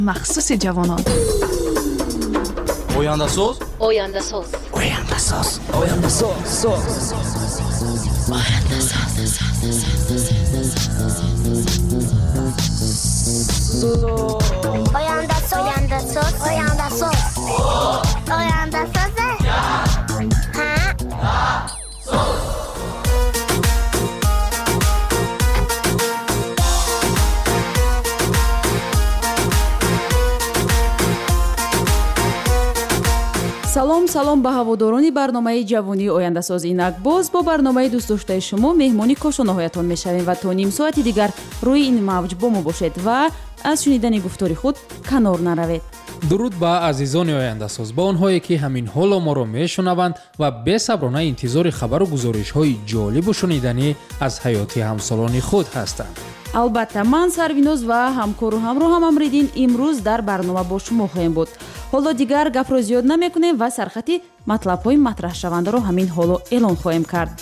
مخصوص جوانان. Oyandasöz. Oyandasöz. Oyandasöz. Oyandasöz. салом ба ҳаводорони барномаи ҷавонии ояндасоз. инак боз бо барномаи дӯстдоштаи шумо меҳмони кошонаҳоятон мешавем ва то ним соати дигар рӯи ин мавҷ бо мо бошед ва аз шунидани гуфтори худ канор наравед. дуруд ба азизони ояндасоз, ба онҳое ки ҳамин ҳоло моро мешунаванд ва бесаброна интизори хабару гузоришҳои ҷолибу шуниданӣ аз ҳаёти ҳамсолони худ ҳастанд. албатта ман Сарвиноз ва ҳамкору ҳамроҳам Амриддин имрӯз дар барнома бо шумо хоҳем буд. ҳоло дигар гапро зиёд намекунем ва сархати матлабҳои матраҳшавандаро ҳамин ҳоло эълон хоҳем кард.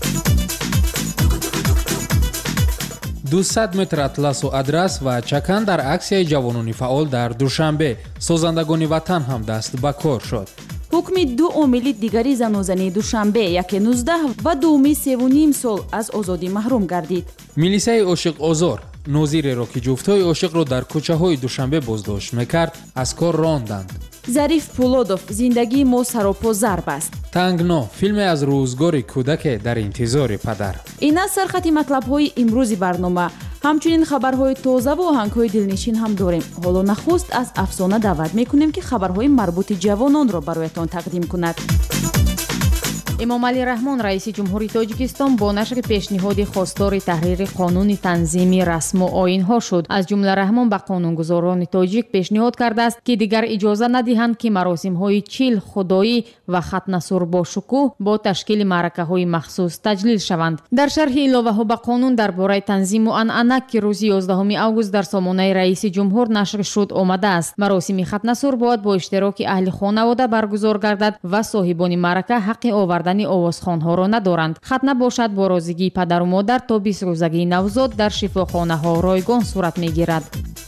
200 метр атласу адрас ва чакан дар аксияи ҷавонони фаъол дар душанбе. созандагони ватан ҳам даст ба кор шуд. ҳукми ду омили дигари занозании Душанбе 1-19 ва дууми 3.5 сол аз озодӣ маҳрум гардид. милисияи Ошиқ Озор нозиреро ки ҷуфтҳои ошиқро дар кӯчаҳои Душанбе боздошт мекард, аз кор ронданд. Зариф Пулодов зиндагии мо саропо зарб аст. Тангно филме аз рӯзгори кӯдаке дар интизори падар. ин аст сархати матлабҳои имрӯзи барнома. ҳамчунин хабарҳои тозаву оҳангҳои дилнишин ҳам дорем. ҳоло нахуст аз Афсона даъват мекунем ки хабарҳои марбути ҷавононро бароятон тақдим кунад. Эмомалӣ Раҳмон раиси ҷумҳури Тоҷикистон бо нашри пешниҳоди хостори таҳрири қонуни танзими расму оинҳо шуд. аз ҷумла Раҳмон ба қонунгузорони тоҷик пешниҳод кардааст ки дигар иҷоза надиҳанд ки маросимҳои чил, худоӣ ва хатнасур бо шукӯҳ бо ташкили маъракаҳои махсус таҷлил шаванд. дар шарҳи иловаҳо ба қонун дар бораи танзиму анъана ки рӯзи 11 август дар сомонаи раиси ҷумҳур нашр шуд омадааст. маросими хатнасур бояд бо иштироки аҳли хонавода баргузор гардад ва соҳибони маърака ҳаққи овардани овозхонҳоро надоранд. хатна бошад бо розигии падару модар то 20 рӯзагии навзод дар шифохонаҳо ройгон сурат мегирад.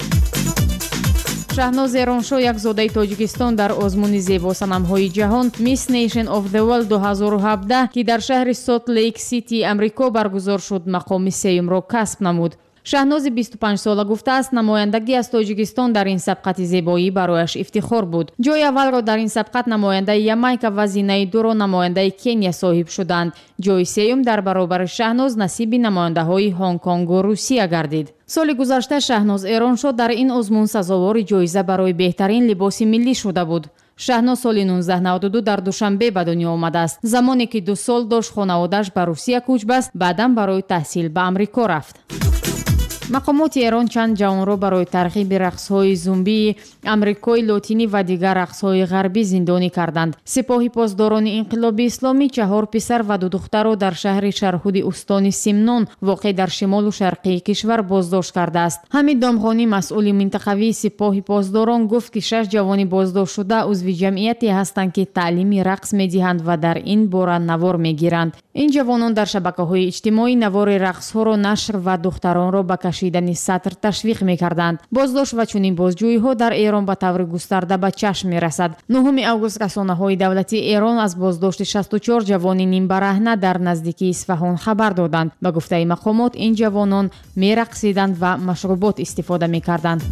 Шаҳноз Эроншо, як зодаи Тоҷикистон дар озмуни зебосанамҳои ҷаҳон Miss Nation of the World 2017 ки дар шаҳри Солт Лейк Сити, Амрико баргузор шуд, мақоми сеюмро касб намуд. шаҳнози 25 сола гуфтааст намояндагӣ аз Тоҷикистон дар ин сабқати зебоӣ барояш ифтихор буд. ҷои аввалро дар ин сабқат намояндаи Ямайка ва зинаи дуро намояндаи Кения соҳиб шуданд. ҷои сеюм дар баробари Шаҳноз насиби намояндаҳои Ҳонконгу Русия гардид. соли гузашта Шаҳноз Эроншо дар ин озмун сазовори ҷоиза барои беҳтарин либоси миллӣ шуда буд. Шаҳноз соли 1992 дар Душанбе ба дунё омадааст. замоне ки 2 сол дошт хонаводааш ба Русия кӯч баст, баъдан барои таҳсил ба Амрико рафт. мақомоти Эрон чанд ҷавонро барои тарғиби рақсҳои зумбии Амрикои Лотинӣ ва дигар рақсҳои ғарбӣ зиндонӣ карданд. сипоҳи поздорони инқилоби исломӣ 4 писар ва 2 духтарро дар шаҳри Шарҳуди устони Симнон воқеъ дар шимолу шарқии кишвар боздошт кардааст. ҳамид Домғонӣ, масъули минтақавии сипоҳи поздорон, гуфт ки 6 ҷавони боздоштшуда узви ҷамъияте ҳастанд ки таълими рақс медиҳанд ва дар ин бора навор мегиранд. ин ҷавонон дар шабакаҳои иҷтимоӣ навори рақсҳоро нашр ва духтаронро ба кашидани сатр ташвиқ мекарданд. боздошт ва чунин бозҷӯиҳо дар Эрон ба таври густарда ба чашм мерасад. 9 август расонаҳои давлатии Эрон аз боздошти 64 ҷавони нимбараҳна дар наздикии Исфаҳон хабар доданд. ба гуфтаи мақомот ин ҷавонон мерақсиданд ва машрубот истифода мекарданд.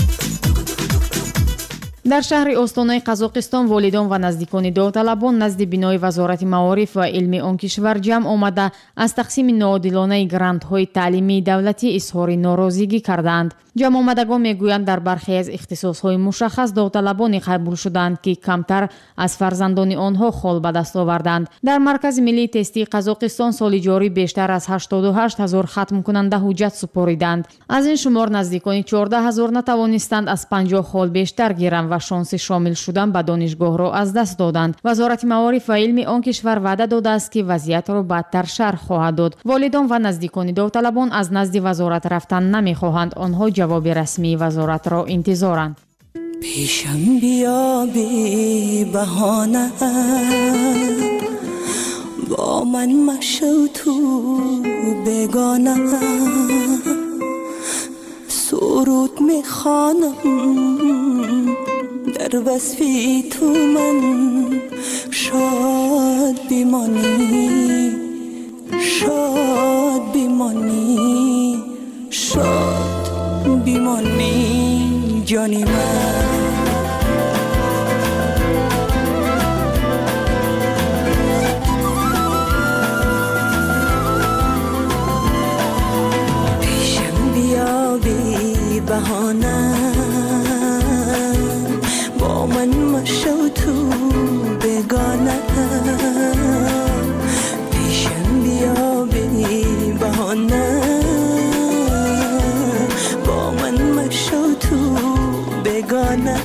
дар шаҳри остонаи Қазоқистон волидон ва наздикони довталабон назди бинои Вазорати маориф ва илми он кишвар ҷамъ омада аз тақсими ноодилонаи грантҳои таълимии давлатӣ изҳори норозигӣ кардаанд. ҷамъомадагон мегӯянд дар бархе аз ихтисосҳои мушаххас довталабоне қабул шуданд ки камтар аз фарзандони онҳо хол ба даст оварданд. дар Маркази миллии тестии Қазоқистон соли ҷорӣ бештар аз 88 000 хатмкунанда ҳуҷҷат супориданд. аз ин шумор наздикони 14 000 натавонистанд аз 50 хол бештар гиранд ва шонси шомил шудан ба донишгоҳро аз даст доданд. Вазорати маориф ва илми он кишвар ваъда додааст ки вазъиятро бадтар шарҳ хоҳад дод. волидон ва наздикони довталабон аз назди вазорат рафтан намехоҳанд. онҳо ҷавоби расмии вазоратро интизоранд. پیشم بیا بی بهانه با من مشو تو بگانه سرود میخوانم در وصفی تو من شاد بیمانی شاد بیمانی شاد بیمانی جانی من بهانه با من مشو تو بگانه پیشم بیا بی بهانه با من مشو تو بگانه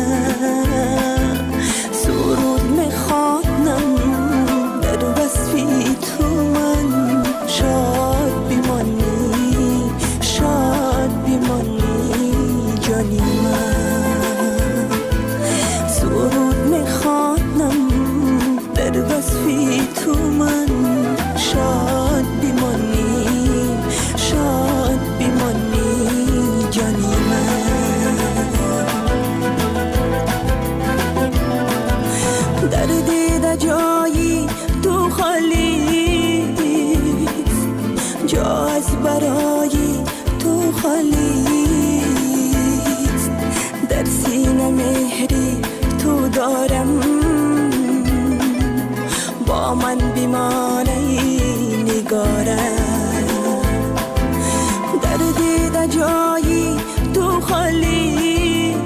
سرود میخوانم در وصفی تو من شاد بیمانی شاد بیمانی جانی من سرود میخوانم در وصفی تو من شاد بیمانی شاد بیمانی جانی من در دیده جایی تو خالی جا از برای تو خالی در سینه مهری تو دارم با من بیمانه نگارم در دیده جایی تو خالی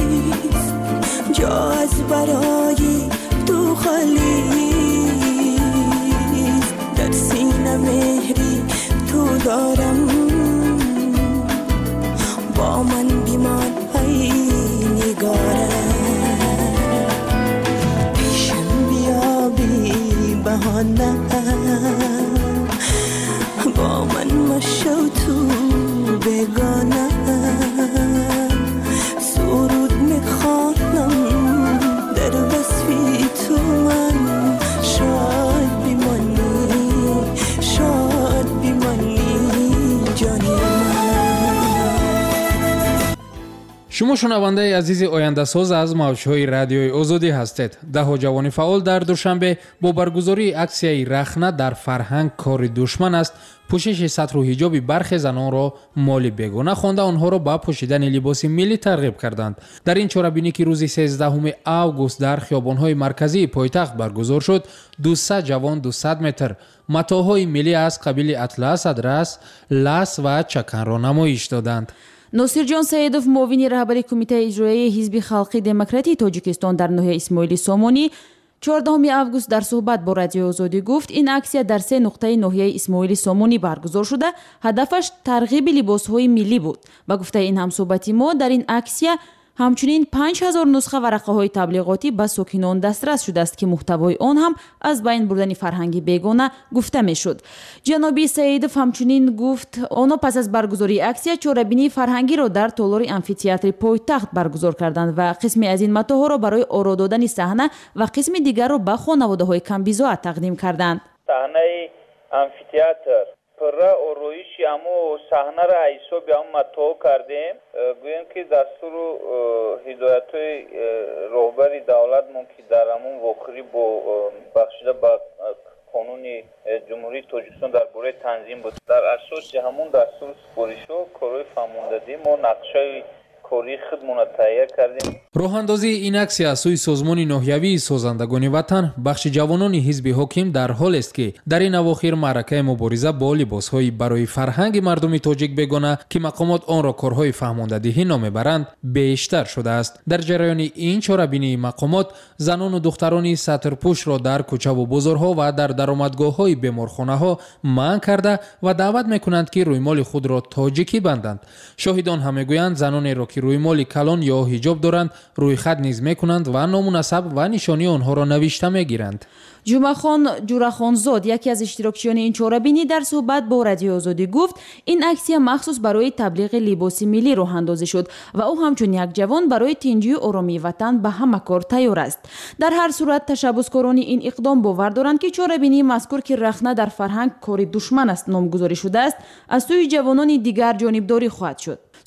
جا از برای تو خالی در سینه مهری تو دارم با من بیمان های نگارم پیشم بیا بی بهانه با من مشو تو بگانه سرود میخوانم در وصفی تو من شاد بیمانی شاد بیمانی جانی من شما شنونده عزیز آینده ساز از موج‌های رادیوی آزادی هستید. 10 جوان فعال در دوشنبه با برگزاری اکسیای رخنه در فرهنگ کار دشمن است پوشش سطر و حجاب برخی زنان را مالی بیگانه خوانده آنها را با پوشیدن لباس ملی ترغیب کردند. در این چاره‌بینی که روز 13 اوگوست در خیابان‌های مرکزی پایتخت برگزار شد 200 جوان 200 متر متاعهای ملی از قبیل اطلس، ادرس، لس و چکن را نمایش دادند. ناصرجان سیدов معاون رهبری کمیته اجرایی حزب خلقی دموکراتیک تاجیکستان در ناحیه اسماعیلی سامانی 14 اوگوست در صحبت با رادیو آزادی گفت این اکسیا در 3 نقطه ناحیه اسماعیلی سامانی برگزار شده هدفش ترغیب لباس‌های ملی بود. با گفته این همصحبتی ما در این اکسیا همچنین 5000 نسخه ورقه های تبلیغاتی به ساکنان دسترس شده است که محتوای آن هم از بین بردن فرهنگ بیگانه گفته میشد. جنابی سیدов همچنین گفت آنها پس از برگزاری اکسیا چاره‌بینی فرهنگی را در تالار امفی‌تئاتر پایتخت برگزار کردند و قسمی از این متاعها را برای آرا دادن صحنه و قسم دیگر را به خانواده‌های کم بضاعت تقدیم کردند. صحنه امفی‌تئاتر پره آرایشی امو صحنه را حساب هم متاع کردیم. گویم که دستور هدایت‌های رهبری دولت ما که در همون واقعی با بخشیده به قانون جمهوری تاجیکستان درباره تنظیم بود. در اساس همون دستور سپارش‌ها کارهای فرماندهی ما نقشه کاری خودمون تهیه کردیم. راه اندازی این عکس از سوی سازمان ناحیوی سازندگان وطن بخش جوانان حزب حاکم در حال است که در این اواخر معرکه مبارزه با لباس‌های برای فرهنگ مردم تاجیک بیگانه که مقامات آن را کارهای فهماندهی نام برند بیشتر شده است. در جریان این چاره‌بینی مقامات زنان و دختران سطرپوش را در کوچه و بازارها و در درآمدگاه‌های بیمارخانه‌ها منع کرده و دعوت می‌کنند که رویمال خود را تاجیکی بندند. شاهدان هم می‌گویند زنانی را که رویمال کلان یا حجاب دارند روی خط نیز میکنند و نامناسب و نشانی آنها را نوشته میگیرند. جمعخان جورخانزاد یکی از اشتراکچیان این چاره‌بینی در صحبت با رادیو آزادی گفت این اکسیا مخصوص برای تبلیغ لباس ملی راه اندازی شد و او همچون یک جوان برای تنجی آرامی وطن به همه کار تیار است. در هر صورت تشبثکاران این اقدام باور دارند که چاره‌بینی مذکور که رخنه در فرهنگ کار دشمن است نامگذاری شده است از سوی جوانان دیگر جانبداری خواهد شد.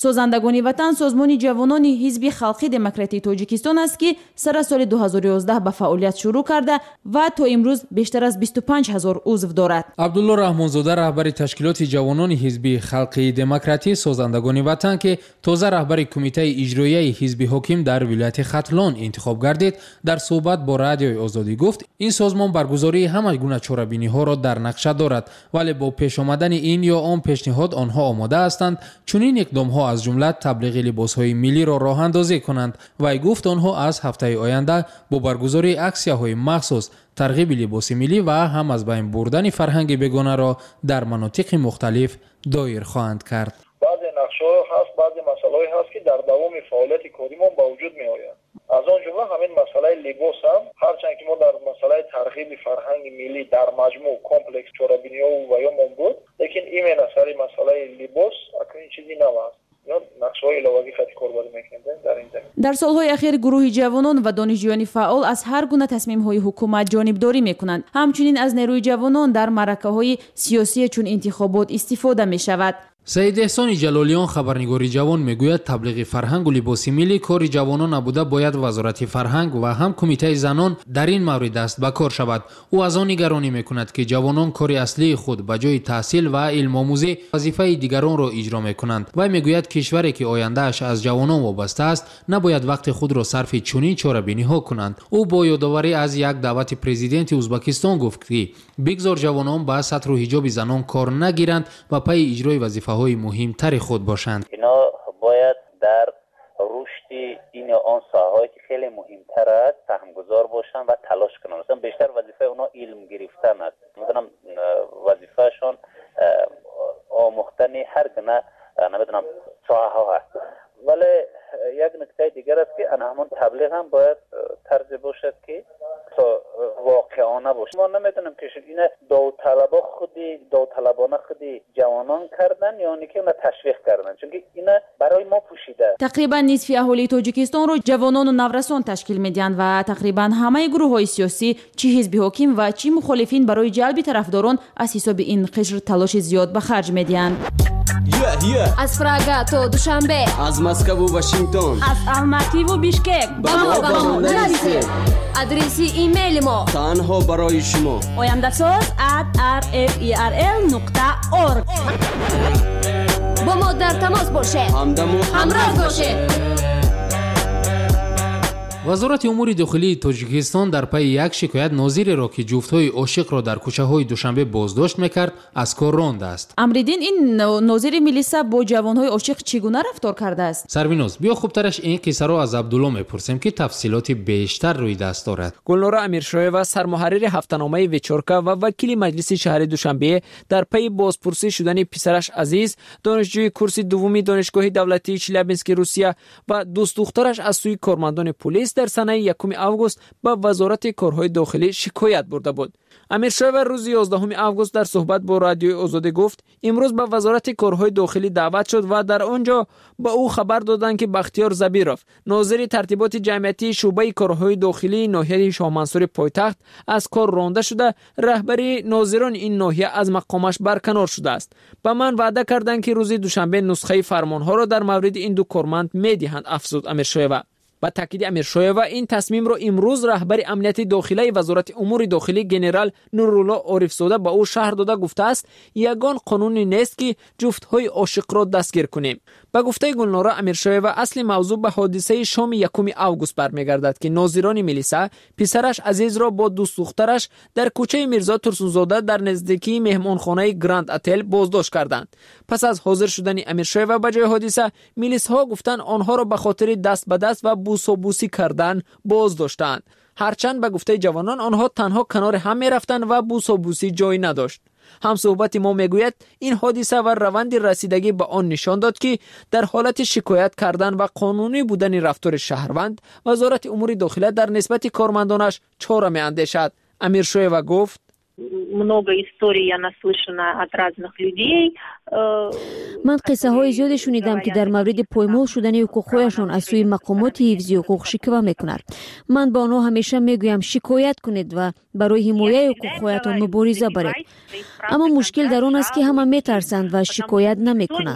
سازندگان وطن سازمان جوانان حزب خلقی دموکراتی تاجیکستان است که سر سال 2011 به فعالیت شروع کرده و تا امروز بیشتر از 25000 عضو دارد. عبدالله رحمانزاده رهبر تشکیلات جوانان حزب خلقی دموکراتی سازندگان وطن که تازه رهبر کمیته اجرایی حزب حاکم در ولایت ختلان انتخاب گردید در صحبت با رادیوی آزادی گفت این سازمان برگزاری همه گونه چاره‌بینی ها را در نقشه دارد ولی با پیش آمدن این یا آن پیشنهاد آنها آماده هستند چنین اقدام ها از جمله تبلیغ لباس های ملی را راه اندازی کنند و گفت آنها از هفته آینده با برگزاری اکسیه های مخصوص ترغیب لباس ملی و هم از بین بردن فرهنگ بیگانه را در مناطق مختلف دایر خواهند کرد. بعضی نقشه‌ها هست، بعضی مسائلی هست که در دوام فعالیت کاریمون به وجود می آید. از آن جمله همین مسئله لباس هم، هرچند که ما در مسئله ترغیب فرهنگ ملی در مجموع کمپلکس چاره‌بینی‌ها و یا من بود، لیکن این اثر مسئله لباس اکنون چیزی نواست. نقشه‌های علاوه‌ای خاطی کاربری می‌کنیم در این زمینه. در سالهای اخیر گروه جوانان و دانشجویان فعال از هر گونه تصمیم‌های حکومت جانبداری می‌کنند. همچنین از نیروی جوانان در معرکه‌های سیاسی چون انتخابات استفاده می‌شود. سید احسان جلالیان خبرنگاری جوان میگوید تبلیغ فرهنگ و لباس ملی کار جوانان نبوده باید وزارت فرهنگ و هم کمیته زنان در این مورد دست به کار شود. او از آن نگرانی میکند که جوانان کار اصلی خود به جای تحصیل و علم آموزی وظیفه دیگران را اجرا میکنند و میگوید کشوری که آیندهش از جوانان وابسته است نباید وقت خود را صرف چنین چاره‌بینی ها کنند. او با یادآوری از یک دعوت پرزیدنت ازبکستان گفت که بگذار جوانان با سطر و حجاب زنان کار نگیرند و پای اجرای وظیفه های مهمتر خود باشند. اینا باید در رشد این آن ساحه‌ای که خیلی مهمتر است سهمگذار باشند و تلاش کنند. مثلا بیشتر وظیفه اونا علم گرفتن است. مثلا وظیفه‌شون آموختن هر گونه نمیدونم ساحه‌ها هست. ولی یک نکته دیگر است که همون تبلیغ هم باید طرز باشد که واقعانه باشه. ما نمیدونم که این داوطلبانه خودی جوانان کردن یا اینکه اونا تشویق کردن، چون اینا برای ما پوشیده. تقریبا نصف اهالی تاجیکستان رو جوانان و نورسان تشکیل میدن و تقریبا همه گروه‌های سیاسی چه حزب حاکم و چه مخالفین برای جلب طرفداران از حساب این قشر تلاش زیاد به خرج میدن. از پراگا تا دوشنبه، از مسکو و واشنگتن، از الماتی و بیشکک با ما نرسید. آدرسی ایمیل ما تنها برای شما oyandasooz@rferl.org. با ما در تماس باشه، همراه باشه. وزارت امور داخلی تاجیکستان در پی یک شکایت ناظری را که جفت‌های عاشق را در کوچه‌های دوشنبه بازداشت می‌کرد از کار رانده است. امریدین این ناظر ملیسا با جوان‌های عاشق چگونه رفتار کرده است؟ سرویناز بیا خوبترش این قصه را از عبدالله میپرسیم که تفصیلات بیشتر روی دست دارد. گلنار امیرشایوا سرمحرر هفته‌نامه ویچورکا و وکیل مجلس شهر دوشنبه در پی بازپرسی شدن پسرش عزیز دانشجوی کورس دوم دانشگاه دولتی چلیابینسک روسیه و دوست دخترش از سوی کارمندان پلیس در سنه 1 آگوست به وزارت کارهای داخلی شکایت برده بود. امیرشایوا روز 11 آگوست در صحبت با رادیوی آزادی گفت امروز به وزارت کارهای داخلی دعوت شد و در آنجا به او خبر دادند که بختیار زبیروف ناظر ترتیبات جمعیتی شعبه کارهای داخلی ناحیه شاه منصور پایتخت از کار رانده شده، رهبری ناظران این ناحیه از مقامش برکنار شده است. به من وعده کردند که روز دوشنبه نسخه فرمانها را در مورد این دو کارمند می‌دهند، افزود امیرشایوا. با تاکید امیرشایوا این تصمیم را امروز رهبر امنیت داخلی وزارت امور داخلی جنرال نورالله عارفزاده با او شهر داده گفته است یگان قانونی نیست که جفت‌های عاشق را دستگیر کنیم. با گفته گلنار امیرشایوا اصل موضوع به حادثه شام 1 آگوست برمیگردد که ناظران ملیسا پسرش عزیز را با دوست دخترش در کوچه میرزا ترسونزاده در نزدیکی مهمانخانه گراند اتل بازداشت کردند. پس از حاضر شدن امیرشایوا به جای حادثه میلیس‌ها گفتند آنها را به خاطر دست به دست و بوسابوسی کردن بازداشتند. هرچند به گفته جوانان آنها تنها کنار هم می‌رفتند و بوسابوسی جایی نداشت. هم صحبت ما میگوید این حادثه و روند رسیدگی به آن نشان داد که در حالت شکایت کردن و قانونی بودن رفتار شهروند وزارت امور داخلی در نسبت کارمندانش چاره می‌اندیشد. امیرشایوا گفت много историй я наслышана от разных людей. من قصه های زیادی شنیدم که در مورد پایمال شدن حقوقهایشان از سوی مقامات حفظی حقوق شکوه میکنند. من با آنها همیشه میگویم شکایت کنید و برای حمایت حقوقهایتان مبارزه برید. اما مشکل در آن است که همه میترسند و شکایت نمیکنند.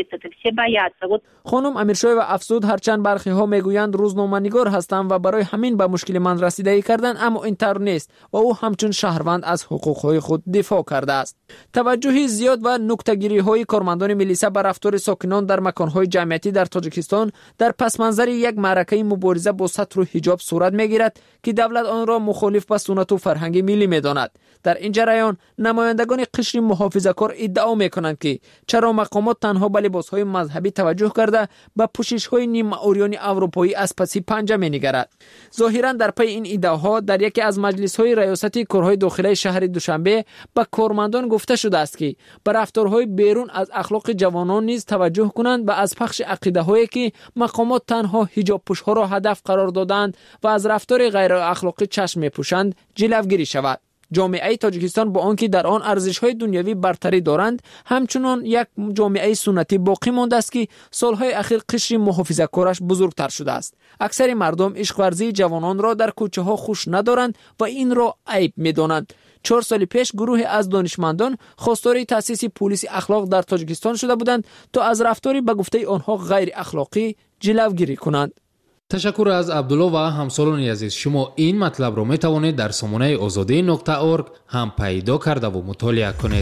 خانم امیرشاه افزود هرچند برخی ها میگویند روزنامه‌نگار هستند و برای همین به مشکل من رسیدگی کردند، اما اینطور نیست و او همچون شهروند از حقوقهای خود دفاع کرده است. توجه زیاد و نکته‌گیری‌های کارمندان میلیسا بر رفتار ساکنان در مکان‌های جمعیتی در تاجیکستان در پس منظر یک معرکه مبارزه با ستر و حجاب صورت می‌گیرد که دولت آن را مخالف با سنت و فرهنگ ملی می‌داند. در این جریان نمایندگان قشر محافظه‌کار ادعا می‌کنند که چرا مقامات تنها به لباس‌های مذهبی توجه کرده به پوشش‌های نیمه‌عریان اروپایی از پسی پنجه می‌نگرد. ظاهراً در پی این ادعاها در یکی از مجلس‌های ریاست کارهای داخلی شهر دوشنبه به کارمندان گفته شده است که به رفتارهای بیرون از اخلاق جوانان نیز توجه کنند و از پخش عقیده‌هایی که مقامات تنها حجاب پوش‌ها را هدف قرار دادند و از رفتار غیر اخلاقی چشم می‌پوشند جلوگیری شود. جامعه تاجیکستان با آنکه در آن ارزش‌های دنیوی برتری دارند، همچنان یک جامعه سنتی باقی مانده است که سالهای اخیر قشر محافظه‌کارش بزرگتر شده است. اکثر مردم عشق ورزی جوانان را در کوچه‌ها خوش ندارند و این را عیب می‌دانند. 4 سال پیش گروه از دانشمندان خواستار تأسیس پلیس اخلاق در تاجیکستان شده بودند تا از رفتاری به گفته آنها غیر اخلاقی جلوگیری کنند. تشکر از عبدالله و همسالان عزیز. شما این مطلب را می توانید در سامانه azadi.org هم پیدا کرده و مطالعه کنید.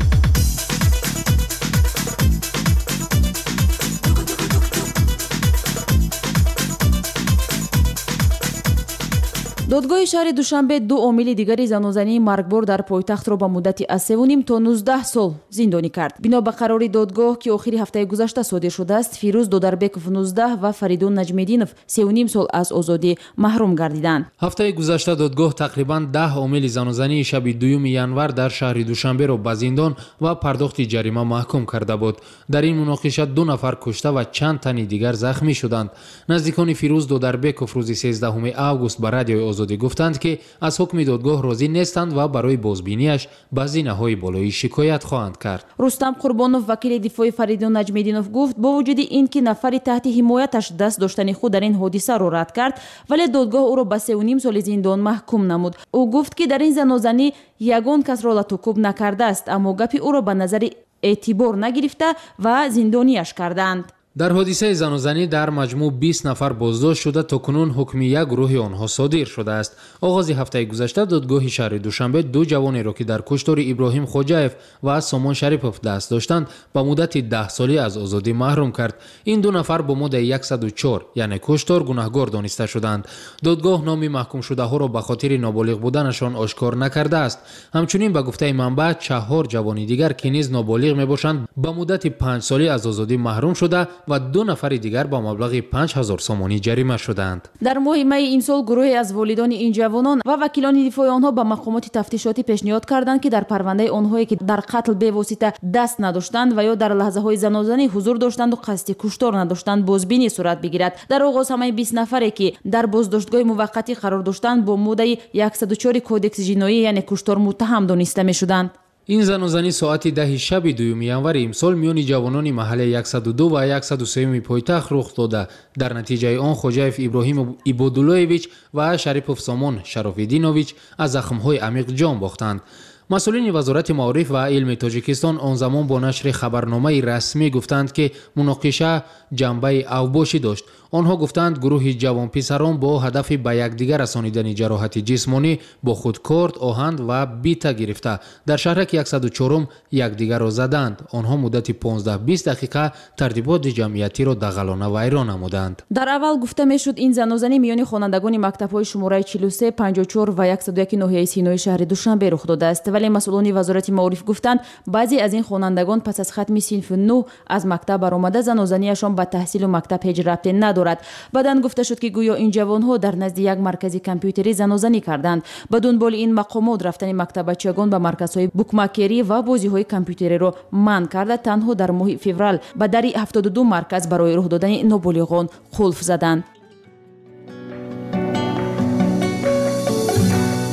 دادگاه شهر دوشنبه 2 عامل دیگری زنازنی مرگبار در پایتخت را به مدتی از 3.5 تا 19 سال زندانی کرد. بنا به قرار دادگاه که آخر هفته گذشته صادر شده است، فیروز دودربکوف 19 و فریدون نجمیدینов 3.5 سال از آزادی محروم گردیدند. هفته گذشته دادگاه تقریباً 10 عامل زنازنی شب 2 ینور در شهر دوشنبه را به زندان و پرداخت جریمه محکوم کرده بود. در این مناقشه 2 نفر کشته و چند تن دیگر زخمی شدند. نزدیکان فیروز دودربکوف روز 13 اوگوست به رادیوی آزادی گفتند که از حکم دادگاه راضی نیستند و برای بازبینیش به زینه‌های بالایی شکایت خواهند کرد. رستم قربانوف وکیل دفاع فریدون نجمیدینov گفت با وجود اینکه نفری تحت حمایتش دست داشتن خود در این حادثه را رد کرد، ولی دادگاه او را به 3.5 سال زندان محکوم نمود. او گفت که در این زنازنی یگان کس را لطوکوب نکرده است، اما گپی او را به نظر اعتبار نگرفته و زندانیش کردند. در حادثه زنازنی در مجموع 20 نفر بازداشت شده تا کنون حکم یک گروه آنها صادر شده است. آغاز هفته گذشته دادگاه شهر دوشنبه 2 جوانی را که در کشتار ابراهیم خوجایف و سامان شریپوف دست داشتند به مدت 10 سالی از آزادی محروم کرد. این 2 نفر با ماده 104 یعنی کشتار گناهکار دانسته شدند. دادگاه نام محکوم شده ها را به خاطر نابالغ بودنشان آشکار نکرده است. همچنین به گفته منبع 4 جوانی دیگر که نیز نابالغ میباشند به مدت 5 سالی از آزادی محروم شده و 2 نفر دیگر با مبلغ 5000 سومانی جریمه شدند. در ماه می این سال گروهی از والدان این جوانان و وکیلان دفاع آنها به مقامات تفتیشاتی پیشنهاد کردند که در پرونده آنهایی که در قتل به واسطه دست نداشتند و یا در لحظه های زنازنی حضور داشتند و قصد کشتار نداشتند بازبینی صورت بگیرد. در آغاز همه 20 نفری که در بازداشتگاه موقتی قرار داشتند با ماده 104 کودکس جنایی یعنی کشتار متهم دانسته می‌شدند. این زنازنی ساعت 10 شب 2 ینور امسال میان جوانان محله 102 و 103 پایتخت رخ داده. در نتیجه آن خوجایف ابراهیم ایبادولویویچ و شریپوف سامان شرافیدینویچ از زخم‌های عمیق جان باختند. مسئولین وزارت معارف و علم تاجیکستان آن زمان با نشر خبرنامه رسمی گفتند که مناقشه جنبه اوباشی داشت. آنها گفتند گروه جوان پسران با هدف به یکدیگر رسانیدن جراحت جسمانی با خود کارت، آهن و بیته گرفته در شهرک 104 یکدیگر را زدند. آنها مدت 15-20 دقیقه ترتیبات جمعیتی را دغلانه ویران نمودند. در اول گفته میشد این زنازنی میان خوانندگان مکتب‌های شماره 43، 54 و 101 ناحیه سینای شهر دوشنبه رخ داده است، ولی مسئولان وزارت معارف گفتند بعضی از این خوانندگان پس از ختم صنف 9 از مکتب برآمده زنازنیشان به تحصیل و مکتب هیچ ربطی ندارد. بعداً گفته شد که گویا این جوانها در نزد یک مرکز کامپیوتری زنازنی کردند. به دنبال این مقامات رفتن مکتب بچگان به مرکزهای بوکمکری و بازی‌های کامپیوتری را منع کرده. تنها در ماه فوریه به در 72 مرکز برای راه دادن نابالغان قلف زدند.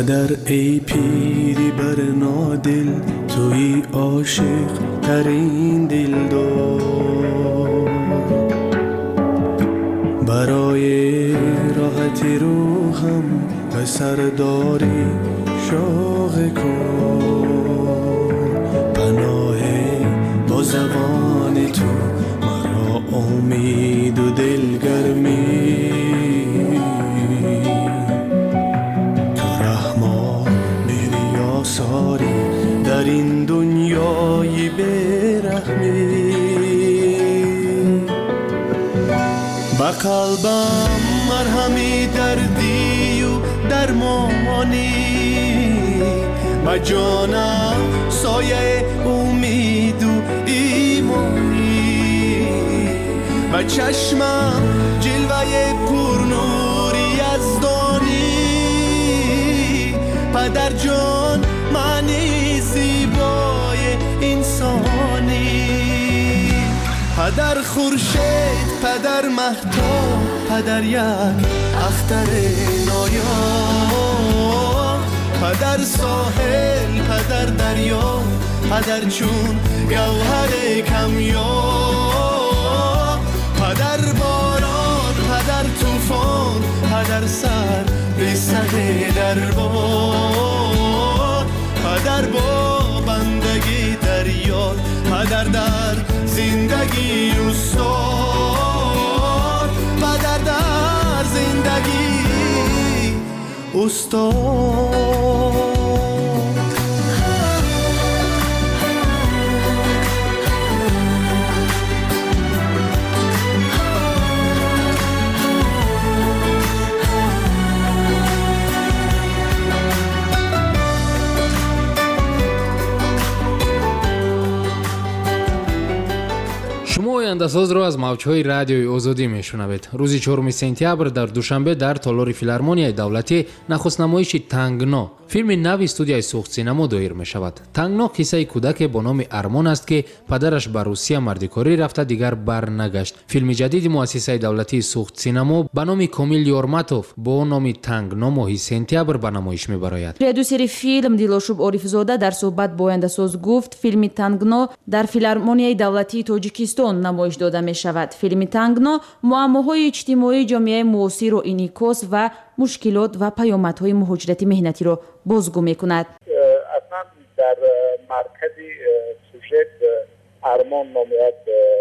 پدر ای پیری بر نادل توی عاشق ترین دل دار برای راحت روحم به سرداری شوق کن پناه با زبان تو مرا امید و دلگرمی تو رحمان میری آساری در این دنیای بیرحمی با قلبم مرهمی دردی و درمانی با جانم سایه امید و ایمانی با چشمم جلوه پرنوری یزدانی پدر جان معنی زیبای انسانی پدر خورشید پدر مهتاب پدر یک اختر نایاب پدر ساحل پدر دریا پدر چون گوهر کمیاب پدر باران پدر طوفان پدر سر به سر دربار پدر با بندگی دریا پدر در زندگی استاد پدر در زندگی استاد شما آینده‌ساز را از موج‌های رادیوی آزادی میشنوید. روز 4 سپتامبر در دوشنبه در تالار فیلارمونیای دولتی نخست نمایش تنگنو فیلم نو استودیوی سوخت سینما دایر می شود. تنگنو قصه کودک با نام ارمان است که پدرش به روسیه مردکاری رفته دیگر برنگشت. فیلم جدید مؤسسه دولتی سوخت سینما به نام کامیل یورماتوف با نام تنگنو ماه سپتامبر به نمایش می براید. پرودوسر فیلم دلشوب عارفزاده در صحبت با آینده‌ساز گفت فیلم تنگنو در فیلارمونیای دولتی تاجیکستان نمایش داده می شود. فیلم تنگنو معماهای اجتماعی جامعه معاصر را انعکاس و مشکلات و پیامدهای مهاجرت مهنتی را بازگو میکند. اصلا در مرکز سوژه ارمان نامیاد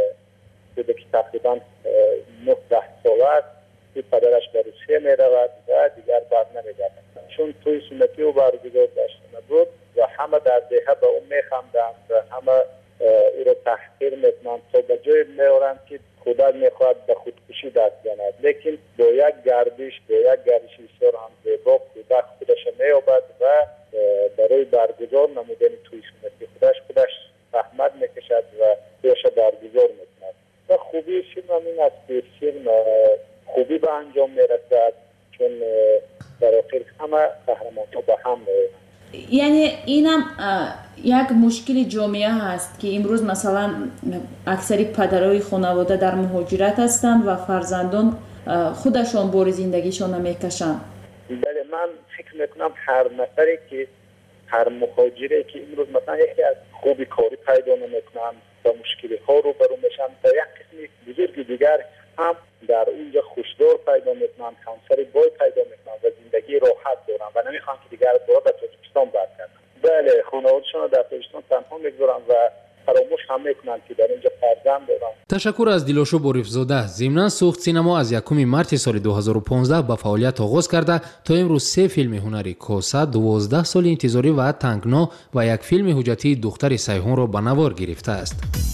بوده که تقریبا 19 ساله است که پدرش به روسیه می رود و دیگر بر نمیگردد چون توی سنتی او برگزار داشته نبود و همه در دهه به او میخندند و همه او را تحقیر میکنند تا به جای میارند که کودک میخواهد به خودکشی دست زند لیکن با یک گردش بسیار هم زیبا کودک خودش مییابد و برای برگزار نمودن توی سنتی خودش زحمت میکشد و خودش برگزار میکند و خوبی فیلم این است که فیلم خوبی به انجام میرسد چون در آخر همه قهرمان‌ها به هم میآیند. یعنی اینم یک مشکل جامعه هست که امروز مثلا اکثری پدرای خانواده در مهاجرت هستند و فرزندان خودشان بار زندگیشان نمیکشند. بله من فکر میکنم هر نفری که هر مهاجری که امروز مثلا یکی از خوبی کاری پیدا نمیکنن و مشکلی ها رو برو میشن تا یک قسمی بزرگ دیگر هم در اونجا خوشدار پیدا میکنن همسر بای پیدا میکنن و زندگی راحت دارن و نمیخوان که دیگر دوباره به تاجیکستان برگردن. بله خانواده‌شون در تاجیکستان تنها میگذارن و فراموش هم میکنن که در اینجا فرزند دارن. تشکر از دلشوب عارفزاده. ضمناً سوخت سینما از 1 مارس سال 2015 به فعالیت آغاز کرده تا امروز 3 فیلم هنری کوسه، 12 سال انتظاری و تنگنو و یک فیلم حجتی دختر سیحون را به نوار گرفته است.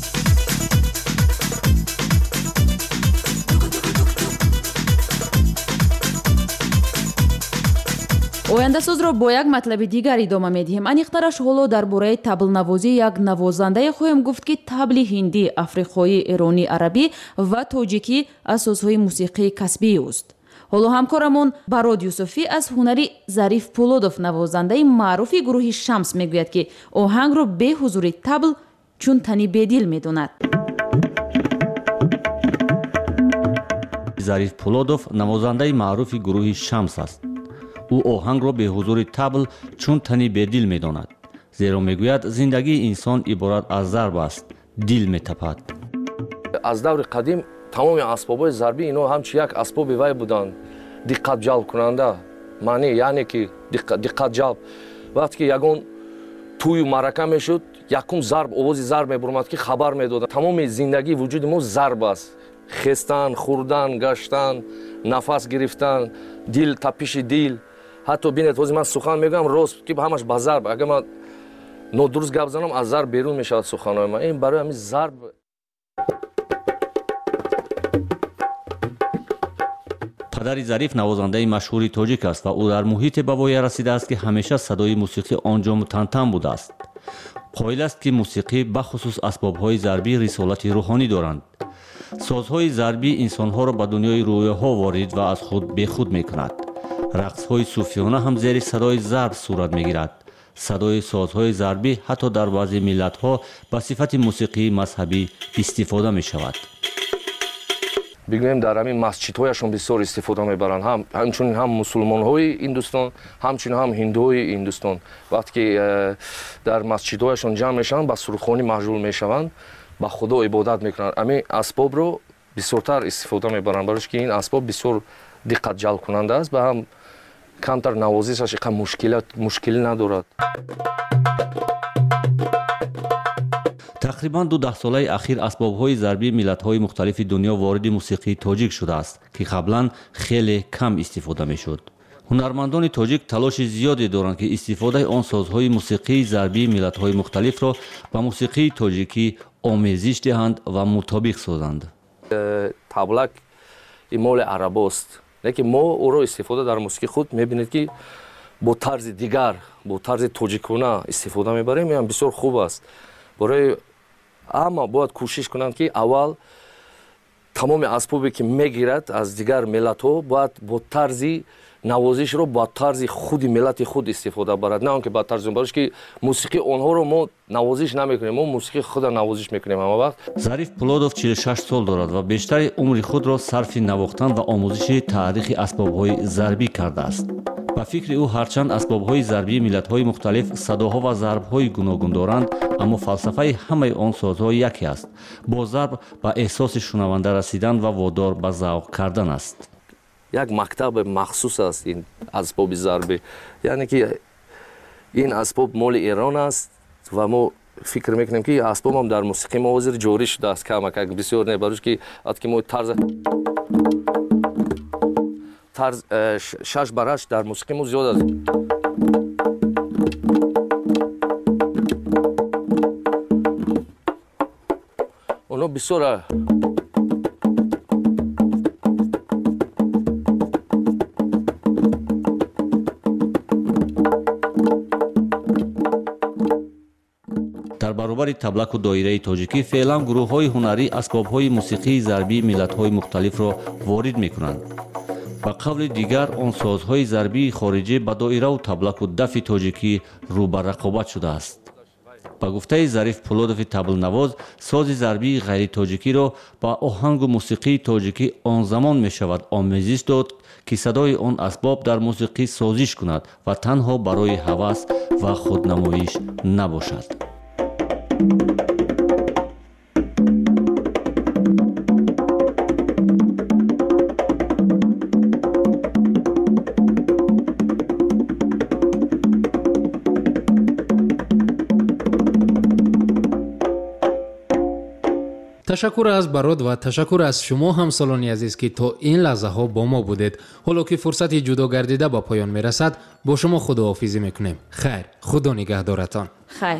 ояндасоз ро бо як матлаби дигар идома медиҳем. аниқтараш ҳоло дар бораи таблнавозӣ як навозандае хоҳем гуфт ки табли ҳиндӣ, африқоӣ, эронӣ, арабӣ ва тоҷикӣ асосҳои мусиқии касбии ӯст. ҳоло ҳамкорамон барод юсуфӣ аз ҳунари зариф пулодов навозандаи маъруфи гурӯҳи шамс мегӯяд ки оҳангро бе ҳузури табл чун тани бедил медонад. зариф пулодов навозандаи маъруфи гурӯҳи шамс аст. او آهنگ را به حضور طبل چون تنی به دل می داند. زیرا می گوید زندگی انسان عبارت از ضرب است، دل می تپد. از دور قدیم تمام اسباب‌های ضربی اینا همچی یک اسباب وای بودند، دقت جلب کننده. معنی یعنی که دقت جلب وقتی که یگان توی معرکه میشد یکم ضرب آواز ضرب میبرد که خبر میداد. تمام زندگی وجود ما ضرب است. خستن، خوردن، گشتن، نفس گرفتن، دل تپش دل. حتی ببینید وقتی من سخن میگم راست که همش با ضرب. اگه من نادرست گپ بزنم از ضرب بیرون میشود سخنهای من. این برای همین ضرب. پدر ظریف نوازنده مشهور تاجیک است و او در محیط بوایی رسیده است که همیشه صدای موسیقی آنجا متنتن بوده است. قائل است که موسیقی بخصوص اسباب‌های ضربی رسالت روحانی دارند. سازهای ضربی انسان‌ها را به دنیای رویاها وارد و از خود بیخود می‌کند. رقص‌های صوفیانه هم زیر صدای ضرب صورت می‌گیرد. صدای سازهای ضربی حتی در بعضی ملت‌ها به صفت موسیقی مذهبی استفاده می‌شود. بگویم در همین مسجدهایشون بسیار استفاده میبرند، همچنین هم مسلمان‌های هندوستان، همچنین هم هندوهای هندوستان. وقتی که در مسجدهایشون جمع میشن با سرخوانی مشغول میشوند، با خدا عبادت میکنند. همین اسباب رو بسیارتر استفاده میبرند، برای که این اسباب بسیار دقت جلب کننده است و هم کمتر نوازشش مشکلی ندارد. تقریباً 12 ساله اخیر اسباب‌های ضربی ملت‌های مختلف دنیا وارد موسیقی تاجیک شده است که قبلاً خیلی کم استفاده می‌شد. هنرمندان تاجیک تلاش زیادی دارند که استفاده آن سازهای موسیقی ضربی ملت‌های مختلف را با موسیقی تاجیکی آمیزش دهند و مطابق سازند. تبلک مال عرب است، لیکن ما او را استفاده در موسیقی خود می‌بینید که با طرز دیگر، با طرز تاجیکانه استفاده می‌بریم. این بسیار خوب است. برای اما باید کوشش کنند که اول تمام اسبابی که میگیرد از دیگر ملت ها باید با طرز نوازش رو با طرز خود ملت خود استفاده برد، نه آنکه با طرز برش که موسیقی آنها رو ما نوازش نمیکنیم، ما موسیقی خود نوازش میکنیم. اما وقت ظریف پولادوف 46 سال دارد و بیشتر عمر خود را صرف نواختن و آموزش تاریخ اسباب‌های ضربی کرده است. با فکر او هرچند اسباب‌های ضربی ملت‌های مختلف صداها و ضرب‌های گوناگون دارند، اما فلسفه همه آن سازها یکی است. با ضرب به احساس شنونده رسیدن و وادار به ذوق کردن است. یک مکتب مخصوص است این اسباب ضربی، یعنی که این اسباب مال ایران است و ما فکر میکنیم که اسباب هم در موسیقی ما وزیر جوری شده است کم کم بسیار نه، برای که وقتی ما طرز شش برش در موسیقی ما زیاد است. اونا بسیار در برابر تبلک و دایره تاجیکی فعلا گروه‌های هنری اسباب‌های موسیقی ضربی ملت‌های مختلف را وارد می‌کنند. با قول دیگر آن سازهای ضربی خارجی با دایره و تبلک و دف تاجیکی رو به رقابت شده است. با گفته ظریف پولادوف طبل نواز، ساز ضربی غیر تاجیکی را با آهنگ و موسیقی تاجیکی آن زمان می شود آمیزش داد که صدای آن اسباب در موسیقی سازش کند و تنها برای هوس و خودنمایش نباشد. تشکر از براد و تشکر از شما همسالانی عزیز که تا این لحظه ها با ما بودید. حالا که فرصت جدا گردیده با پایان میرسد، با شما خداحافظی میکنیم. خیر، خدا نگهدارتان. خیر.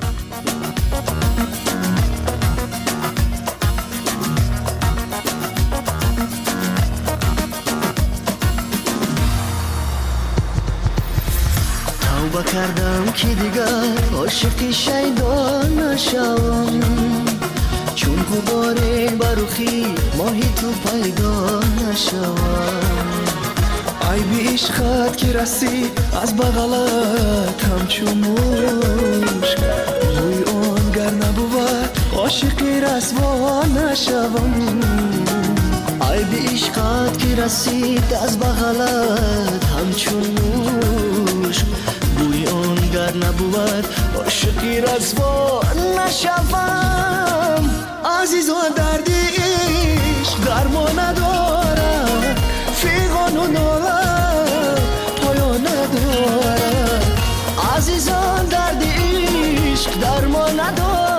توبه کردم که دیگر عاشق شیدا نشوم، چون غباره برخی ماهی تو پیدا نشوم. عیب عشقت که رسید از بغلت همچون مشک، روی آن گر نبود عاشق رسوا نشوم. عیب عشقت که رسید از بغلت همچون نوش بوی آن گر نبود عاشقی رسوا نشوم عزیزان درد عشق درمان ندارد فیغان و نالت پایان ندارد عزیزان درد عشق درمان ندارد